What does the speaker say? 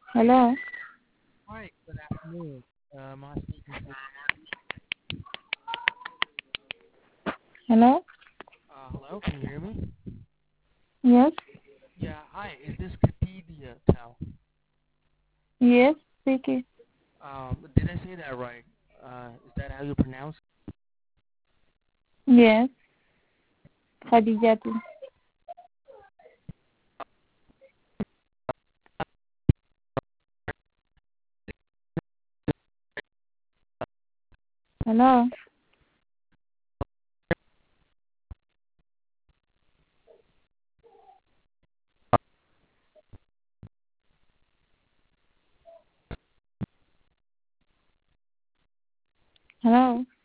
Hello? Hi, good afternoon. My speaking to Hello? hello, can you hear me? Yes? Yeah, hi, is this Khadija Tal? Yes, speaking. Did I say that right? Is that how you pronounce it? Yes, Khadijatu. Hello? Hello?